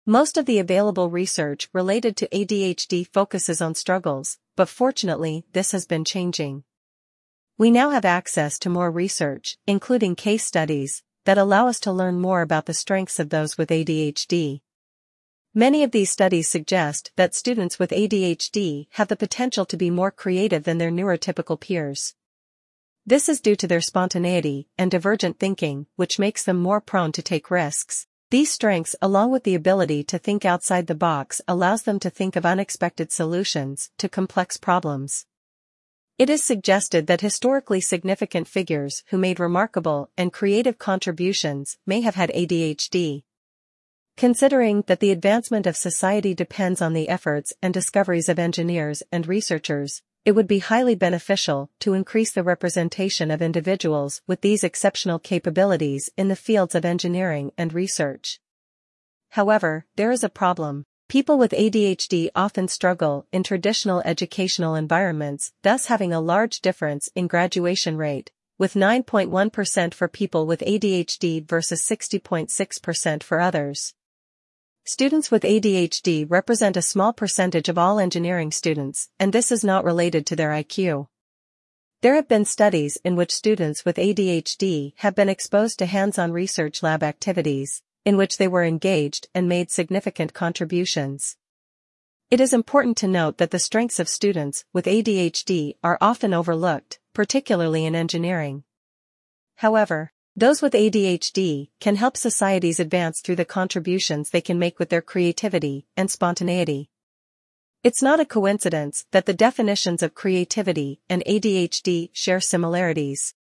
Most of the available research related to ADHD focuses on struggles, but fortunately, this has been changing. We now have access to more research, including case studies, that allow us to learn more about the strengths of those with ADHD. Many of these studies suggest that students with ADHD have the potential to be more creative than their neurotypical peers. This is due to their spontaneity and divergent thinking, which makes them more prone to take risks. These strengths, along with the ability to think outside the box, allows them to think of unexpected solutions to complex problems. It is suggested that historically significant figures who made remarkable and creative contributions may have had ADHD. Considering that the advancement of society depends on the efforts and discoveries of engineers and researchers, it would be highly beneficial to increase the representation of individuals with these exceptional capabilities in the fields of engineering and research. However, there is a problem. People with ADHD often struggle in traditional educational environments, thus having a large difference in graduation rate, with 9.1% for people with ADHD versus 60.6% for others. Students with ADHD represent a small percentage of all engineering students, and this is not related to their IQ. There have been studies in which students with ADHD have been exposed to hands-on research lab activities, in which they were engaged and made significant contributions. It is important to note that the strengths of students with ADHD are often overlooked, particularly in engineering. However, those with ADHD can help societies advance through the contributions they can make with their creativity and spontaneity. It's not a coincidence that the definitions of creativity and ADHD share similarities.